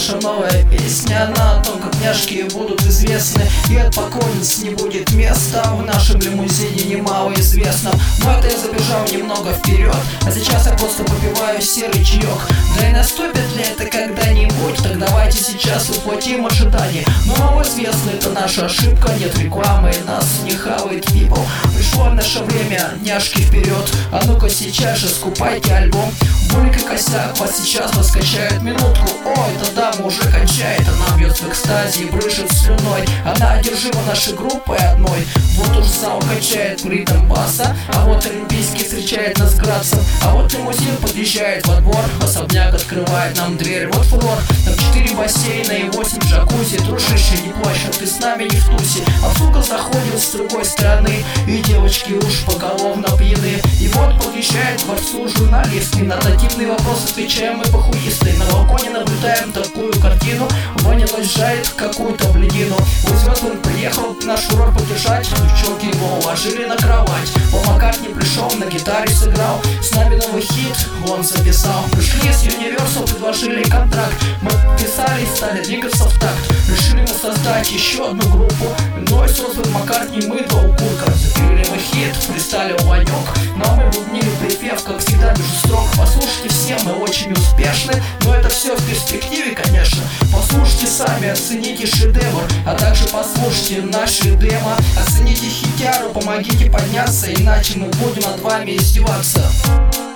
наша новая песня, она о том, как няшки будут известны, и от покойниц не будет места в нашем лимузине немало известном. Но это я забежал немного вперед, а сейчас я просто попиваю серый чаек. Да и наступит ли это когда-нибудь, так давайте сейчас воплотим ожидания. Но мало известно, это наша ошибка, нет рекламы, нас не хавает people. Пришло наше время, няшки вперед, а ну-ка сейчас же скупайте альбом. Булик и косяк, вас сейчас раскачает минутку. Ой, эта дама уже кончает, она бьет в экстазе и брызжет слюной. Она одержима нашей группой одной. Вот уж зал качает в ритм баса, а вот олимпийский встречает нас градцем. А вот лимузин подъезжает во двор, особняк открывает нам дверь. Вот флор, там 4 бассейна и 8 джакузи. Дружище, не плачь, ты с нами не в тусе. А сука заходит с другой стороны, и девочки уж поголовно пьяны. И вот подъезжает к дворцу журналистки. На дативный вопрос отвечаем мы похуисты. На балконе наблюдаем такую картину. Ваня наезжает какую-то бледину. Узвет он приехал наш урок поддержать. Девчонки его уложили на кровать. Пол Маккартни пришел, на гитаре сыграл. С нами новый хит он записал. Пришли с Universal, предложили контракт. Мы писали и стали двигаться в такт. Решили мы создать еще одну группу. Мной создан Маккартни, мы два укурка. Запилили мы хит, пристали у Ванек. Но мы бубнили припев, как всегда, между строк. Послушайте все, мы очень успешны. Но это все в перспективе, конечно. Послушайте сами, оцените шедевр. А также послушайте наши демо. Оцените хитяру, помогите подняться, иначе мы будем над вами издеваться.